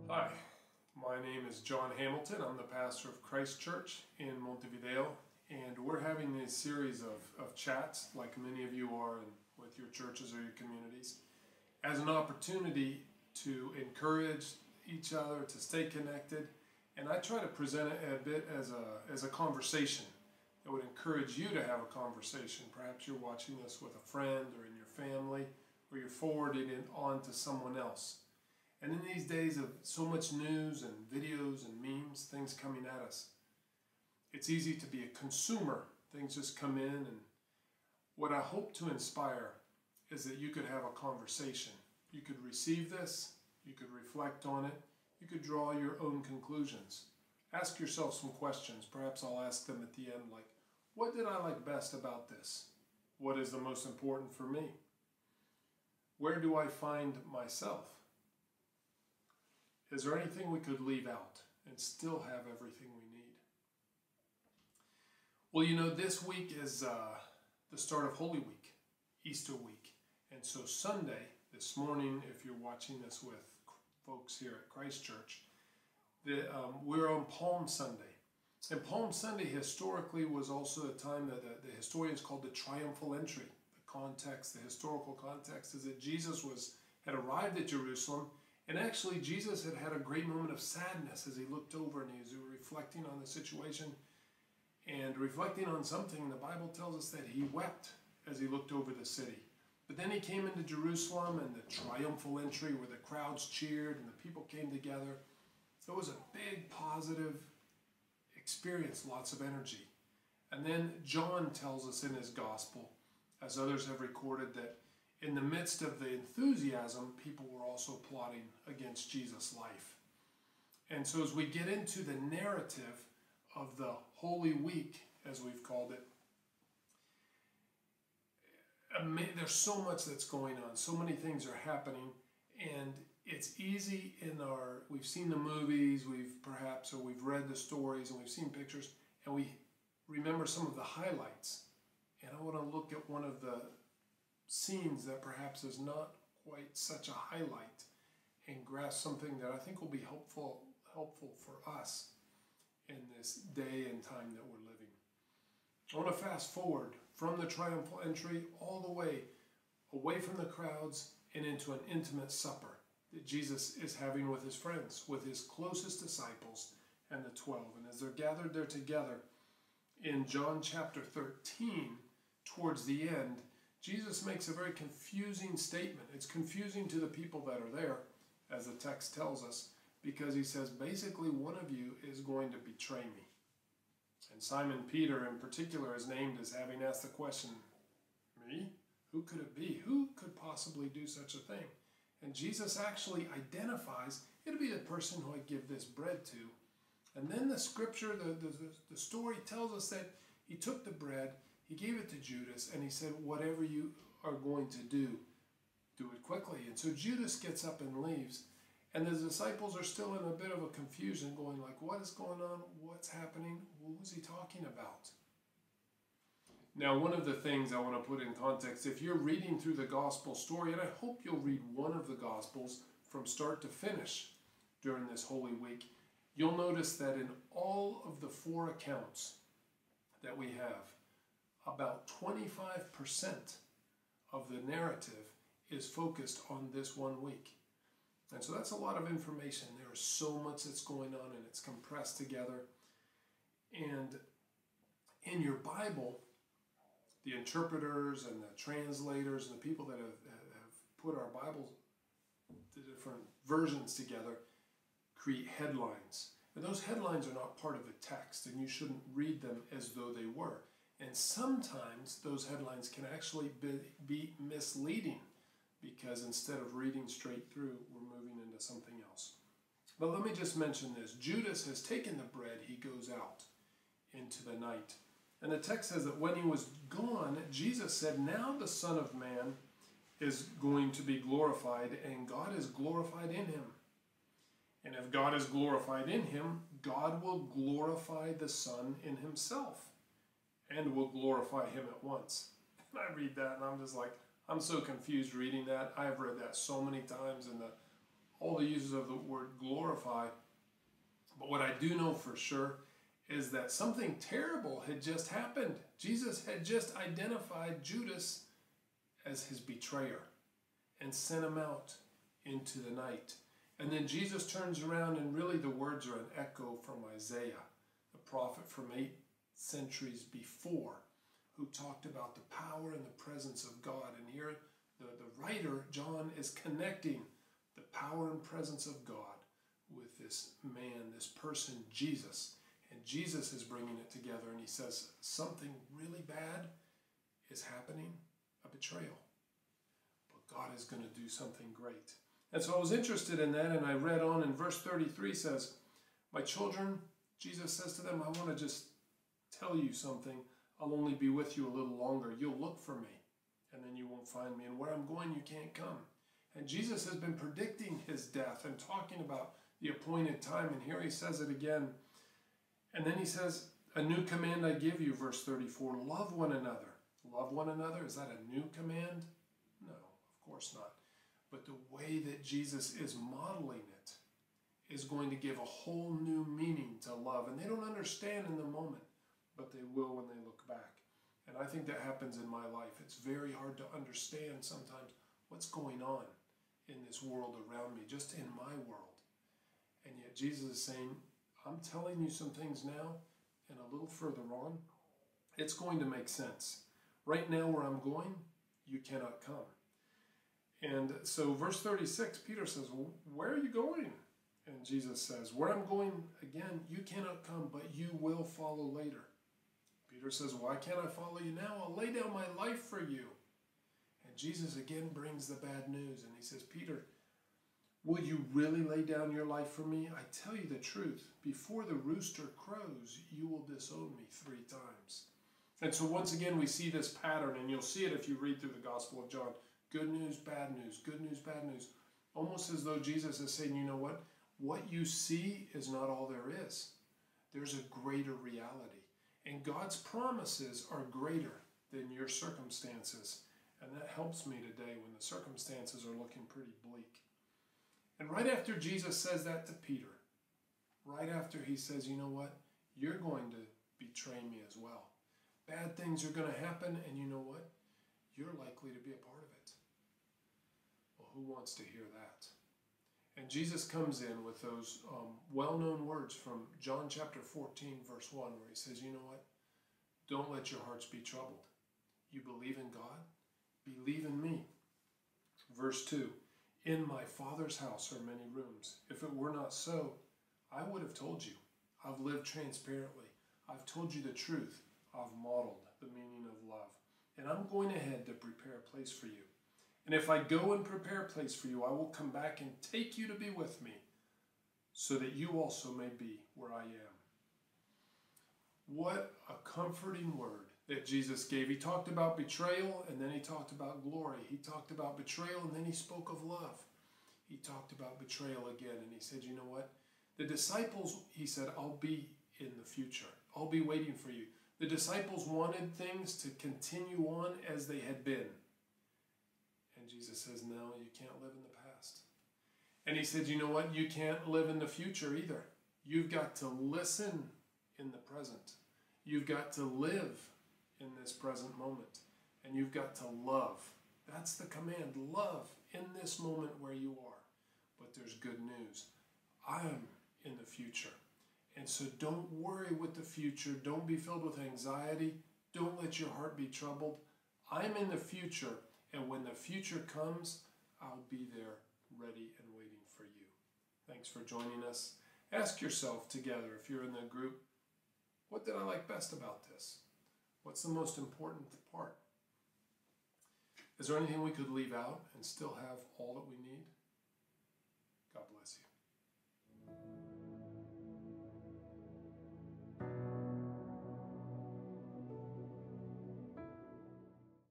Hi, my name is John Hamilton. I'm the pastor of Christ Church in Montevideo, and we're having this series of chats, like many of you are with your churches or your communities, as an opportunity to encourage each other, to stay connected, and I try to present it a bit as a conversation that would encourage you to have a conversation. Perhaps you're watching this with a friend or in your family, or you're forwarding it on to someone else. And in these days of so much news and videos and memes, things coming at us, it's easy to be a consumer. Things just come in, and what I hope to inspire is that you could have a conversation. You could receive this, you could reflect on it, you could draw your own conclusions. Ask yourself some questions. Perhaps I'll ask them at the end, like, what did I like best about this? What is the most important for me? Where do I find myself? Is there anything we could leave out and still have everything we need? Well, you know, this week is the start of Holy Week, Easter week. And so Sunday, this morning, if you're watching this with folks here at Christ Church, we're on Palm Sunday. And Palm Sunday historically was also a time that the historians called the triumphal entry. The context, the historical context is that Jesus had arrived at Jerusalem. And actually, Jesus had a great moment of sadness as he looked over and he was reflecting on the situation and reflecting on something. The Bible tells us that he wept as he looked over the city. But then he came into Jerusalem and the triumphal entry where the crowds cheered and the people came together. So it was a big positive experience, lots of energy. And then John tells us in his gospel, as others have recorded, that in the midst of the enthusiasm, people were also plotting against Jesus' life. And so as we get into the narrative of the Holy Week, as we've called it, there's so much that's going on. So many things are happening. And it's easy we've seen the movies, we've read the stories, and we've seen pictures, and we remember some of the highlights. And I want to look at one of the scenes that perhaps is not quite such a highlight and grasp something that I think will be helpful for us in this day and time that we're living. I want to fast forward from the triumphal entry all the way away from the crowds and into an intimate supper that Jesus is having with his friends, with his closest disciples and the 12. And as they're gathered there together in John chapter 13, towards the end, Jesus makes a very confusing statement. It's confusing to the people that are there, as the text tells us, because he says, basically, one of you is going to betray me. And Simon Peter, in particular, is named as having asked the question, me? Who could it be? Who could possibly do such a thing? And Jesus actually identifies, it'll be the person who I give this bread to. And then the scripture, the story tells us that he took the bread, he gave it to Judas, and he said, whatever you are going to do, do it quickly. And so Judas gets up and leaves, and the disciples are still in a bit of a confusion, going like, what is going on? What's happening? What was he talking about? Now, one of the things I want to put in context, if you're reading through the gospel story, and I hope you'll read one of the gospels from start to finish during this Holy Week, you'll notice that in all of the 4 accounts that we have, about 25% of the narrative is focused on this one week. And so that's a lot of information. There is so much that's going on and it's compressed together. And in your Bible, the interpreters and the translators and the people that have put our Bible, the different versions together, create headlines. And those headlines are not part of the text, and you shouldn't read them as though they were. And sometimes those headlines can actually be misleading because instead of reading straight through, we're moving into something else. But let me just mention this. Judas has taken the bread. He goes out into the night. And the text says that when he was gone, Jesus said, now the Son of Man is going to be glorified, and God is glorified in him. And if God is glorified in him, God will glorify the Son in himself, and will glorify him at once. And I read that and I'm just like, I'm so confused reading that. I've read that so many times in the all the uses of the word glorify. But what I do know for sure is that something terrible had just happened. Jesus had just identified Judas as his betrayer and sent him out into the night. And then Jesus turns around, and really the words are an echo from Isaiah, the prophet from 8 centuries before, who talked about the power and the presence of God. And here the writer, John, is connecting the power and presence of God with this man, this person, Jesus. And Jesus is bringing it together, and he says something really bad is happening, a betrayal. But God is going to do something great. And so I was interested in that, and I read on, and verse 33 says, my children, Jesus says to them, I want to just tell you something. I'll only be with you a little longer. You'll look for me, and then you won't find me. And where I'm going, you can't come. And Jesus has been predicting his death and talking about the appointed time. And here he says it again. And then he says, a new command I give you, verse 34, love one another. Love one another? Is that a new command? No, of course not. But the way that Jesus is modeling it is going to give a whole new meaning to love. And they don't understand in the moment, but they will when they look back. And I think that happens in my life. It's very hard to understand sometimes what's going on in this world around me, just in my world. And yet Jesus is saying, I'm telling you some things now, and a little further on, it's going to make sense. Right now where I'm going, you cannot come. And so verse 36, Peter says, well, where are you going? And Jesus says, where I'm going, again, you cannot come, but you will follow later. Peter says, why can't I follow you now? I'll lay down my life for you. And Jesus again brings the bad news, and he says, Peter, will you really lay down your life for me? I tell you the truth, before the rooster crows, you will disown me 3 times. And so once again, we see this pattern, and you'll see it if you read through the Gospel of John. Good news, bad news, good news, bad news. Almost as though Jesus is saying, you know what? What you see is not all there is. There's a greater reality. And God's promises are greater than your circumstances. And that helps me today when the circumstances are looking pretty bleak. And right after Jesus says that to Peter, right after he says, you know what? You're going to betray me as well. Bad things are going to happen, and you know what? You're likely to be a part of it. Well, who wants to hear that? And Jesus comes in with those well-known words from John chapter 14, verse 1, where he says, you know what? Don't let your hearts be troubled. You believe in God? Believe in me. Verse 2, in my Father's house are many rooms. If it were not so, I would have told you. I've lived transparently. I've told you the truth. I've modeled the meaning of love. And I'm going ahead to prepare a place for you. And if I go and prepare a place for you, I will come back and take you to be with me, so that you also may be where I am. What a comforting word that Jesus gave. He talked about betrayal, and then he talked about glory. He talked about betrayal, and then he spoke of love. He talked about betrayal again, and he said, you know what? The disciples, he said, I'll be in the future. I'll be waiting for you. The disciples wanted things to continue on as they had been. And Jesus says, no, you can't live in the past. And he said, you know what? You can't live in the future either. You've got to listen in the present. You've got to live in this present moment. And you've got to love. That's the command. Love in this moment where you are. But there's good news. I'm in the future. And so don't worry with the future. Don't be filled with anxiety. Don't let your heart be troubled. I'm in the future. And when the future comes, I'll be there ready and waiting for you. Thanks for joining us. Ask yourself together, if you're in the group, what did I like best about this? What's the most important part? Is there anything we could leave out and still have all that we need? God bless you.